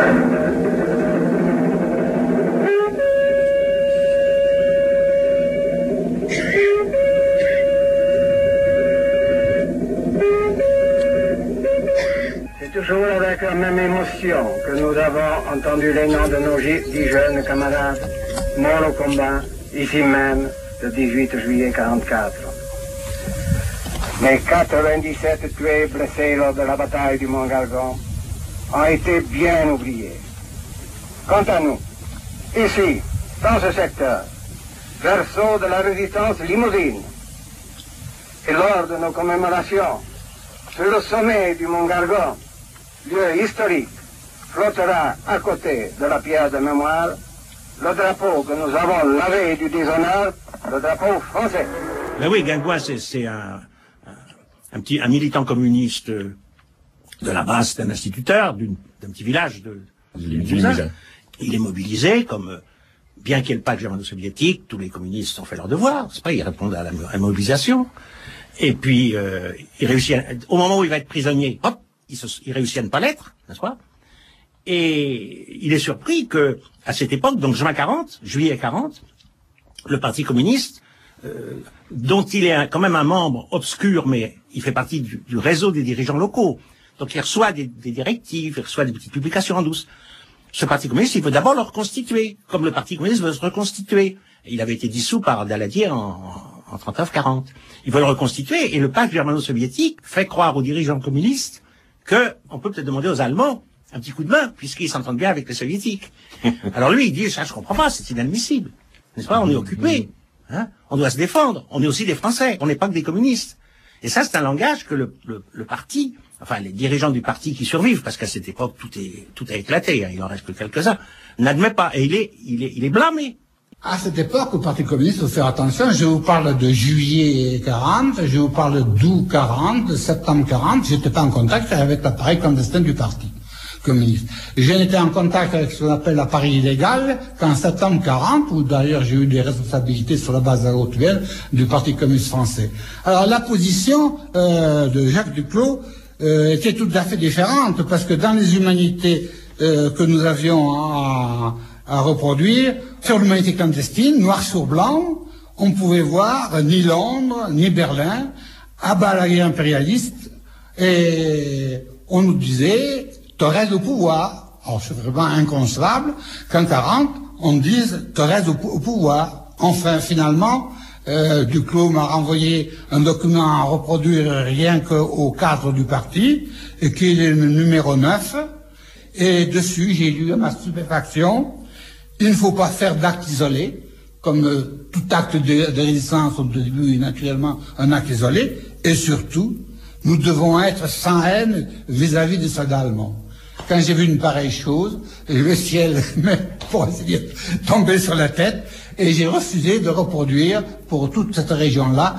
Toujours avec la même émotion que nous avons entendu les noms de nos 10 jeunes camarades morts au combat, ici même, le 18 juillet 1944. Les 97 tués et blessés lors de la bataille du Mont Gargan ont été bien oubliés. Quant à nous, ici, dans ce secteur, berceau de la résistance limousine, et lors de nos commémorations, sur le sommet du Mont Gargan, lieu historique, flottera à côté de la pierre de mémoire le drapeau que nous avons lavé du déshonneur, le drapeau français. Ben oui, Guingouin, c'est un militant communiste de la base, d'un instituteur d'un petit village de Limousin. Il est mobilisé comme, bien qu'il n'y ait pas de germano-soviétique, tous les communistes ont fait leur devoir, c'est pas, ils répondent à la mobilisation. Et puis, il réussit, au moment où il va être prisonnier, hop, il réussit à ne pas l'être, n'est-ce pas? Et il est surpris que, à cette époque, donc juillet 40, le Parti communiste, dont il est quand même un membre obscur, mais il fait partie du réseau des dirigeants locaux. Donc il reçoit des directives, il reçoit des petites publications en douce. Ce Parti communiste, il veut d'abord le reconstituer, comme le Parti communiste veut se reconstituer. Il avait été dissous par Daladier en 39-40. Il veut le reconstituer, et le pacte germano-soviétique fait croire aux dirigeants communistes que on peut peut-être demander aux Allemands un petit coup de main, puisqu'ils s'entendent bien avec les Soviétiques. Alors lui, il dit, ça, je comprends pas, c'est inadmissible. N'est-ce pas? On est occupé. Hein? On doit se défendre. On est aussi des Français. On n'est pas que des communistes. Et ça, c'est un langage que le parti, enfin, les dirigeants du parti qui survivent, parce qu'à cette époque, tout a éclaté, hein, il en reste que quelques-uns, n'admet pas. Et il est blâmé. À cette époque, au Parti communiste, il faut faire attention. Je vous parle de juillet 40, je vous parle d'août 40, de septembre 40. J'étais pas en contact avec l'appareil clandestin du Parti communiste. Je n'étais en contact avec ce qu'on appelle l'appareil illégal qu'en septembre 40, où d'ailleurs j'ai eu des responsabilités sur la base haute-vienne du Parti communiste français. Alors la position de Jacques Duclos était tout à fait différente, parce que dans les humanités que nous avions à reproduire, sur l'humanité clandestine, noir sur blanc, on pouvait voir ni Londres, ni Berlin, à bas la guerre impérialiste, et on nous disait, Thorez au pouvoir. Alors c'est vraiment inconcevable qu'en 40, on dise Thorez au pouvoir. Enfin, finalement, Duclos m'a renvoyé un document à reproduire rien qu'au cadre du parti, et qui est le numéro 9, et dessus, j'ai lu à ma stupéfaction, il ne faut pas faire d'actes isolés, comme tout acte de résistance au début est naturellement un acte isolé, et surtout, nous devons être sans haine vis-à-vis des soldats allemands. Quand j'ai vu une pareille chose, le ciel pour ainsi dire, tombé sur la tête, et j'ai refusé de reproduire pour toute cette région-là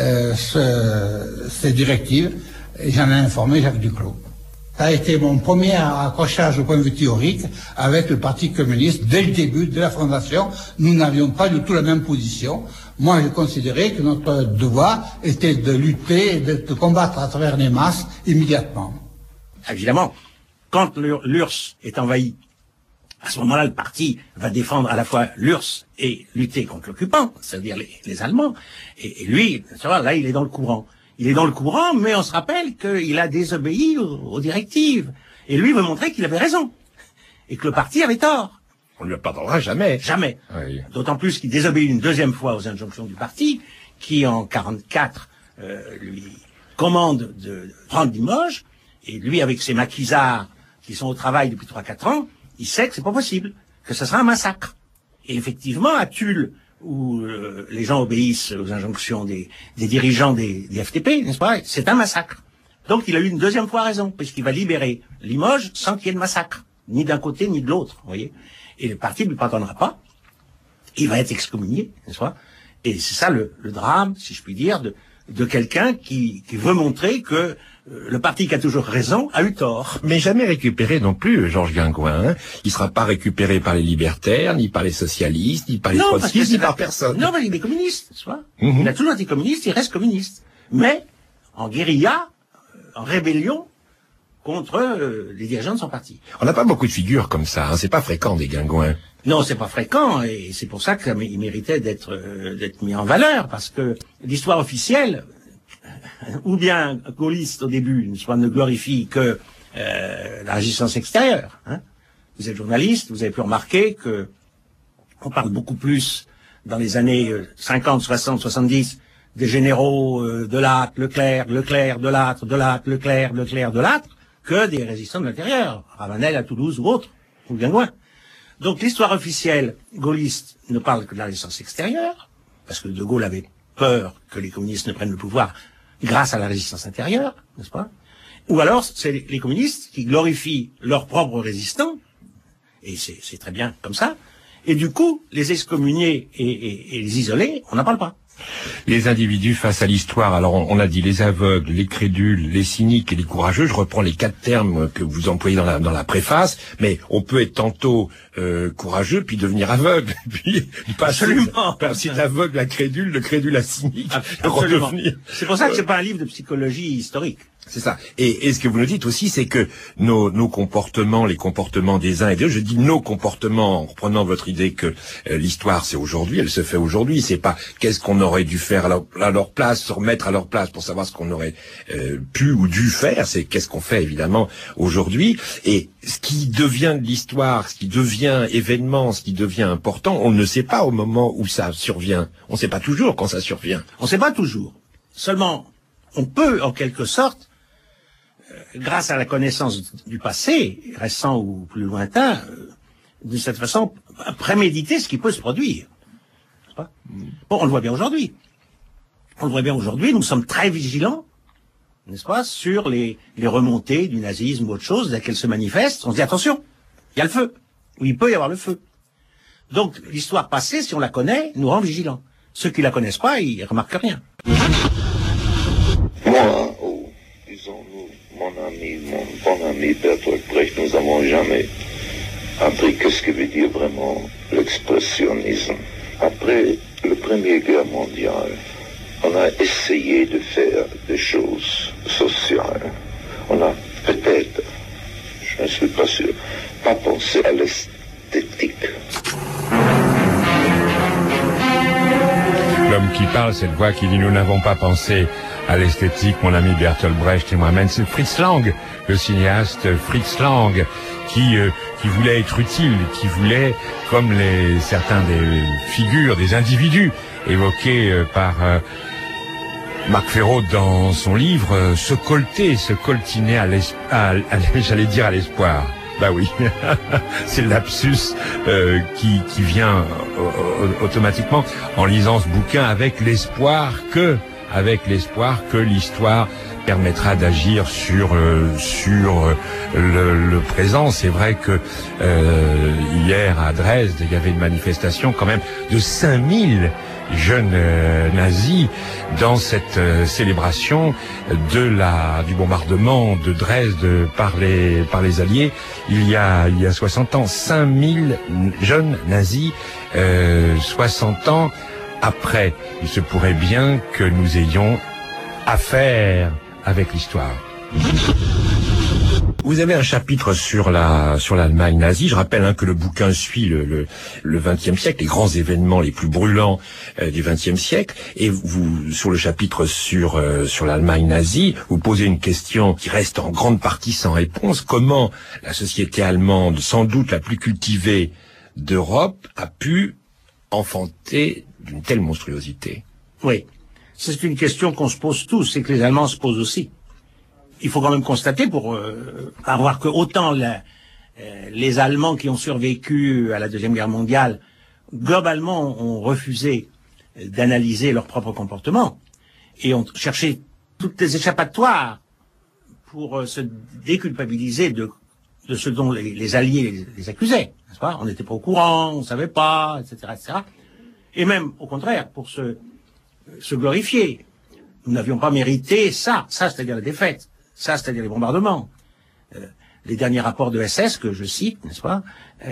ces directives, et j'en ai informé Jacques Duclos. Ça a été mon premier accrochage au point de vue théorique avec le Parti communiste dès le début de la fondation. Nous n'avions pas du tout la même position. Moi, j'ai considéré que notre devoir était de lutter et de combattre à travers les masses immédiatement. Évidemment, quand l'URSS est envahi, à ce moment-là, le parti va défendre à la fois l'URSS et lutter contre l'occupant, c'est-à-dire les Allemands. Et lui, là, il est dans le courant. Il est dans le courant, mais on se rappelle qu'il a désobéi aux directives. Et lui veut montrer qu'il avait raison. Et que le parti avait tort. On ne lui pardonnera jamais. Jamais. Oui. D'autant plus qu'il désobéit une deuxième fois aux injonctions du parti, qui en 44 lui commande de prendre Limoges. Et lui, avec ses maquisards qui sont au travail depuis 3-4 ans, il sait que c'est pas possible, que ce sera un massacre. Et effectivement, à Tulle, où les gens obéissent aux injonctions des dirigeants des FTP, n'est-ce pas? C'est un massacre. Donc il a eu une deuxième fois raison, puisqu'il va libérer Limoges sans qu'il y ait de massacre, ni d'un côté ni de l'autre, vous voyez. Et le parti ne lui pardonnera pas, il va être excommunié, n'est-ce pas? Et c'est ça le drame, si je puis dire, de quelqu'un qui veut montrer que le parti qui a toujours raison a eu tort. Mais jamais récupéré non plus, Georges Guingouin. Hein. Il sera pas récupéré par les libertaires, ni par les socialistes, ni par les trotskistes, ni par personne. Non, mais il est communiste, tu vois. Il a toujours été communiste, il reste communiste. Mais en guérilla, en rébellion contre les dirigeants de son parti. On n'a pas beaucoup de figures comme ça, hein. C'est pas fréquent des Guingouins. Non, c'est pas fréquent, et c'est pour ça qu'il méritait d'être mis en valeur, parce que l'histoire officielle, ou bien gaulliste au début, ne glorifie que la résistance extérieure. Hein. Vous êtes journaliste, vous avez pu remarquer que on parle beaucoup plus dans les années 50, 60, 70 des généraux de Lattre, Leclerc, de Lattre, Leclerc, de Lattre, que des résistants de l'intérieur, Ravanel à Toulouse ou autres, ou Guingouin. Donc l'histoire officielle gaulliste ne parle que de la résistance extérieure, parce que De Gaulle avait peur que les communistes ne prennent le pouvoir grâce à la résistance intérieure, n'est-ce pas? Ou alors c'est les communistes qui glorifient leurs propres résistants, et c'est très bien comme ça, et du coup, les excommunier et les isoler, on n'en parle pas. Les individus face à l'histoire, alors on a dit les aveugles, les crédules, les cyniques et les courageux, je reprends les 4 termes que vous employez dans la préface, mais on peut être tantôt courageux, puis devenir aveugle, puis passer de l'aveugle à crédule, le crédule à cynique. Absolument. C'est pour ça que c'est pas un livre de psychologie historique. C'est ça. Et ce que vous nous dites aussi, c'est que nos comportements, les comportements des uns et des autres, je dis nos comportements en reprenant votre idée que l'histoire c'est aujourd'hui, elle se fait aujourd'hui, c'est pas qu'est-ce qu'on aurait dû faire à leur place, se remettre à leur place pour savoir ce qu'on aurait pu ou dû faire, c'est qu'est-ce qu'on fait évidemment aujourd'hui. Et ce qui devient de l'histoire, ce qui devient événement, ce qui devient important, on ne sait pas au moment où ça survient. On ne sait pas toujours quand ça survient. On ne sait pas toujours. Seulement, on peut en quelque sorte, grâce à la connaissance du passé, récent ou plus lointain, de cette façon, préméditer ce qui peut se produire. Bon, on le voit bien aujourd'hui. Nous sommes très vigilants, n'est-ce pas, sur les remontées du nazisme ou autre chose, dès qu'elles se manifestent. On se dit, attention, il y a le feu, ou il peut y avoir le feu. Donc, l'histoire passée, si on la connaît, nous rend vigilants. Ceux qui la connaissent pas, ils remarquent rien. Moi, disons, mon bon ami Bertolt Brecht, nous n'avons jamais appris qu'est-ce que veut dire vraiment l'expressionnisme. Après la Première Guerre mondiale, on a essayé de faire des choses sociales. On a peut-être, je ne suis pas sûr, pas pensé à l'esthétique. L'homme qui parle, cette voix qui dit nous n'avons pas pensé à l'esthétique, mon ami Bertolt Brecht et moi-même, c'est Fritz Lang, le cinéaste Fritz Lang, qui voulait être utile, qui voulait, comme certains des figures, des individus évoqués par Marc Ferraud dans son livre, se coltiner j'allais dire à l'espoir. Bah oui, c'est le lapsus qui vient automatiquement en lisant ce bouquin avec l'espoir que l'histoire permettra d'agir sur le présent. C'est vrai que hier à Dresde, il y avait une manifestation quand même de 5000 jeunes nazis dans cette célébration du bombardement de Dresde par les Alliés il y a 60 ans. 5000 jeunes nazis 60 ans après. Il se pourrait bien que nous ayons affaire avec l'histoire. Vous avez un chapitre sur l'Allemagne nazie. Je rappelle que le bouquin suit le XXe siècle, les grands événements les plus brûlants du XXe siècle. Et vous, sur le chapitre sur l'Allemagne nazie, vous posez une question qui reste en grande partie sans réponse. Comment la société allemande, sans doute la plus cultivée d'Europe, a pu enfanter d'une telle monstruosité? Oui, c'est une question qu'on se pose tous et que les Allemands se posent aussi. Il faut quand même constater, pour avoir que autant les Allemands qui ont survécu à la Deuxième Guerre mondiale, globalement, ont refusé d'analyser leur propre comportement et ont cherché toutes les échappatoires pour se déculpabiliser de ce dont les Alliés les accusaient, n'est-ce pas? On n'était pas au courant, on savait pas, etc., etc. Et même, au contraire, pour se glorifier. Nous n'avions pas mérité ça, c'est-à-dire la défaite, ça, c'est-à-dire les bombardements. Les derniers rapports de SS, que je cite, n'est-ce pas,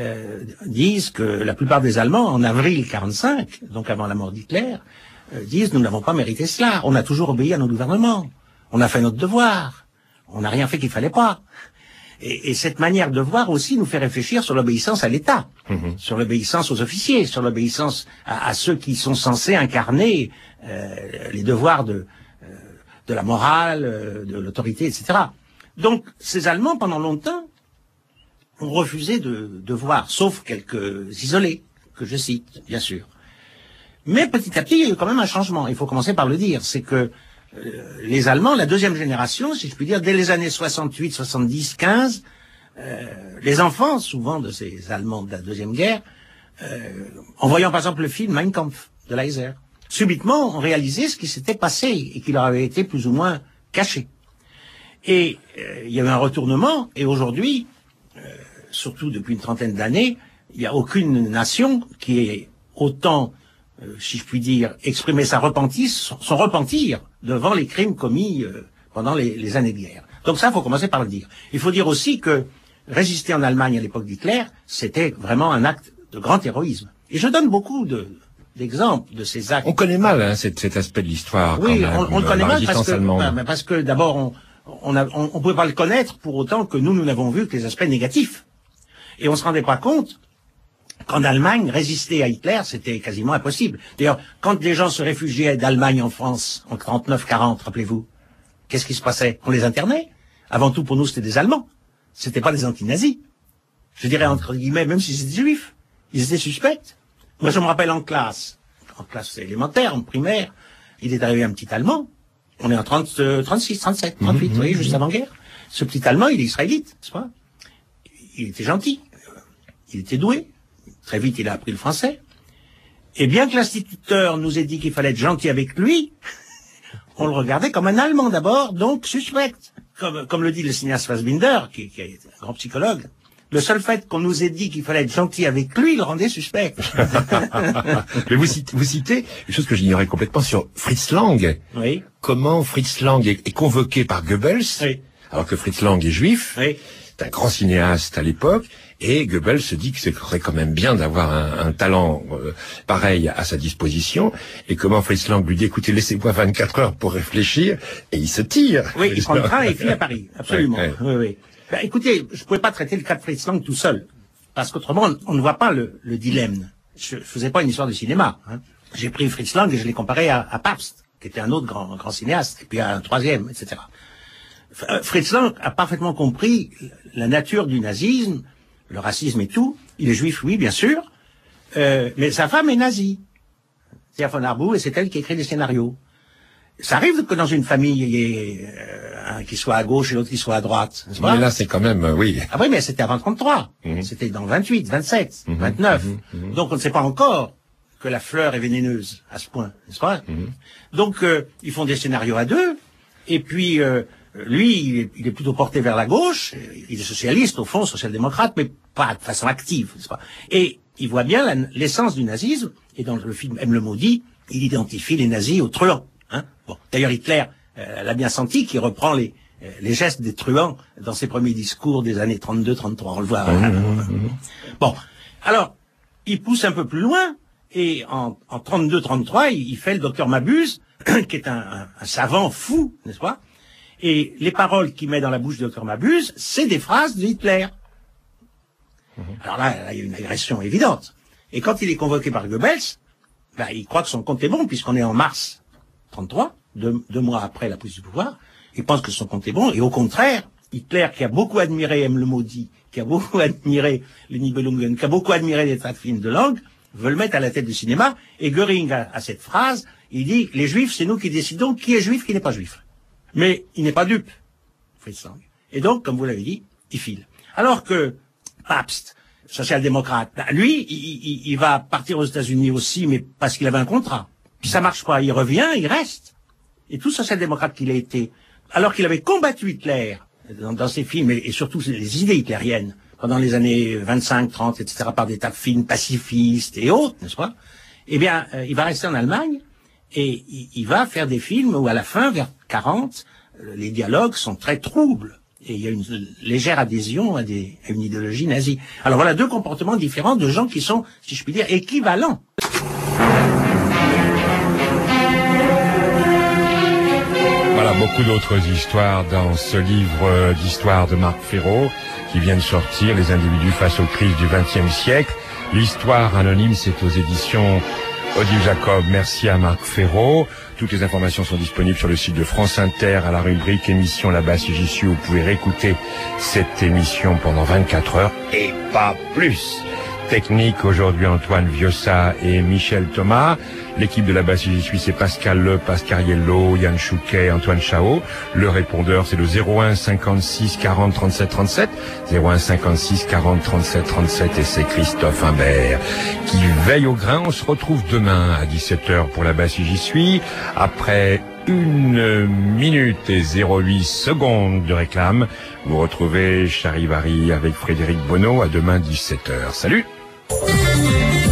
disent que la plupart des Allemands, en avril 45, donc avant la mort d'Hitler, disent nous n'avons pas mérité cela, on a toujours obéi à nos gouvernements, on a fait notre devoir, on n'a rien fait qu'il fallait pas. Et cette manière de voir aussi nous fait réfléchir sur l'obéissance à l'État, sur l'obéissance aux officiers, sur l'obéissance à ceux qui sont censés incarner les devoirs de la morale, de l'autorité, etc. Donc, ces Allemands, pendant longtemps, ont refusé de voir, sauf quelques isolés, que je cite, bien sûr. Mais petit à petit, il y a eu quand même un changement. Il faut commencer par le dire. C'est que les Allemands, la deuxième génération, si je puis dire, dès les années 68, 70, 15, les enfants, souvent de ces Allemands de la Deuxième Guerre, en voyant par exemple le film Mein Kampf de Leiser, subitement ont réalisé ce qui s'était passé et qui leur avait été plus ou moins caché. Et il y avait un retournement, et aujourd'hui, surtout depuis une trentaine d'années, il n'y a aucune nation qui ait autant, si je puis dire, exprimé son repentir devant les crimes commis pendant les années de guerre. Donc ça, il faut commencer par le dire. Il faut dire aussi que résister en Allemagne à l'époque d'Hitler, c'était vraiment un acte de grand héroïsme. Et je donne beaucoup d'exemples de ces actes. On connaît mal cet aspect de l'histoire. Oui, quand même, on le connaît mal allemande. parce que d'abord, on ne pouvait pas le connaître pour autant que nous n'avons vu que les aspects négatifs. Et on ne se rendait pas compte qu'en Allemagne, résister à Hitler, c'était quasiment impossible. D'ailleurs, quand des gens se réfugiaient d'Allemagne en France, en 39-40, rappelez-vous, qu'est-ce qui se passait? On les internait. Avant tout, pour nous, c'était des Allemands. C'était pas des anti-nazis. Je dirais entre guillemets, même si c'était des Juifs. Ils étaient suspects. Moi, je me rappelle en classe élémentaire, en primaire, il est arrivé un petit Allemand. On est en 36, 37, 38, vous voyez, juste avant-guerre. Ce petit Allemand, il est israélite, n'est-ce pas? Il était gentil. Il était doué. Très vite, il a appris le français. Et bien que l'instituteur nous ait dit qu'il fallait être gentil avec lui, on le regardait comme un Allemand d'abord, donc suspect. Comme le dit le cinéaste Fassbinder, qui est un grand psychologue, le seul fait qu'on nous ait dit qu'il fallait être gentil avec lui, le rendait suspect. Mais vous citez une chose que j'ignorais complètement sur Fritz Lang. Oui. Comment Fritz Lang est convoqué par Goebbels, oui, alors que Fritz Lang est juif, oui, c'est un grand cinéaste à l'époque, et Goebbels se dit que ce serait quand même bien d'avoir un talent pareil à sa disposition, et comment Fritz Lang lui dit, écoutez, laissez-moi 24 heures pour réfléchir, et il se tire. Oui, il prend le train et file à Paris, absolument. Ouais. Oui, oui. Ben, écoutez, je ne pouvais pas traiter le cas de Fritz Lang tout seul, parce qu'autrement, on ne voit pas le dilemme. Je faisais pas une histoire de cinéma. Hein. J'ai pris Fritz Lang et je l'ai comparé à Pabst, qui était un autre grand cinéaste, et puis à un troisième, etc. Fritz Lang a parfaitement compris la nature du nazisme, le racisme et tout. Il est juif, oui, bien sûr, mais sa femme est nazie. C'est von Arboux, et c'est elle qui écrit les scénarios. Ça arrive que dans une famille, il y ait un qui soit à gauche et l'autre qui soit à droite. Mais là, c'est quand même, oui. Ah oui, mais c'était avant 33. C'était dans 28, 27, 29. Donc on ne sait pas encore que la fleur est vénéneuse à ce point, n'est-ce pas? Donc ils font des scénarios à deux, et puis lui, il est plutôt porté vers la gauche. Il est socialiste, au fond, social-démocrate, mais pas de façon active, n'est-ce pas? Et il voit bien l'essence du nazisme, et dans le film Aime le maudit, il identifie les nazis aux truands. Hein, bon. D'ailleurs, Hitler l'a bien senti, qui reprend les gestes des truands dans ses premiers discours des années 32-33. On le voit. Bon, alors, il pousse un peu plus loin, et en 32-33, il fait le docteur Mabuse, qui est un savant fou, n'est-ce pas? Et les paroles qu'il met dans la bouche du docteur Mabuse, c'est des phrases de Hitler. Alors là, il y a une agression évidente. Et quand il est convoqué par Goebbels, ben, il croit que son compte est bon, puisqu'on est en mars 33, deux mois après la prise du pouvoir. Il pense que son compte est bon, et au contraire, Hitler, qui a beaucoup admiré Aime le maudit, qui a beaucoup admiré les Nibelungen, qui a beaucoup admiré les Trappfilms de Lang, veut le mettre à la tête du cinéma, et Göring a cette phrase, il dit, les juifs, c'est nous qui décidons qui est juif, qui n'est pas juif. Mais il n'est pas dupe, Fritz Lang. Et donc, comme vous l'avez dit, il file. Alors que Pabst, social-démocrate, lui, il va partir aux États-Unis aussi, mais parce qu'il avait un contrat. Puis ça marche pas, il revient, il reste. Et tout social-démocrate qu'il a été, alors qu'il avait combattu Hitler dans ses films, et surtout les idées hitlériennes, pendant les années 25, 30, etc., par des tas de films pacifistes et autres, n'est-ce pas? Eh bien, il va rester en Allemagne, Et il va faire des films où à la fin, vers 40, les dialogues sont très troubles. Et il y a une légère adhésion à une idéologie nazie. Alors voilà deux comportements différents de gens qui sont, si je puis dire, équivalents. Voilà beaucoup d'autres histoires dans ce livre d'histoire de Marc Ferraud qui vient de sortir, Les individus face aux crises du XXe siècle. L'histoire anonyme, c'est aux éditions Odile Jacob. Merci à Marc Ferraud. Toutes les informations sont disponibles sur le site de France Inter à la rubrique émission là-bas si j'y suis. Vous pouvez réécouter cette émission pendant 24 heures et pas plus. Technique aujourd'hui Antoine Viossa et Michel Thomas. L'équipe de là-bas si j'y suis, c'est Pascal Le, Pascariello, Yann Chouquet, Antoine Chao. Le répondeur, c'est le 01 56 40 37 37. 01 56 40 37 37 et c'est Christophe Imbert qui veille au grain. On se retrouve demain à 17h pour là-bas si j'y suis. Après 1 minute et 08 secondes de réclame, vous retrouvez Charivari avec Frédéric Bonneau à demain 17h. Salut!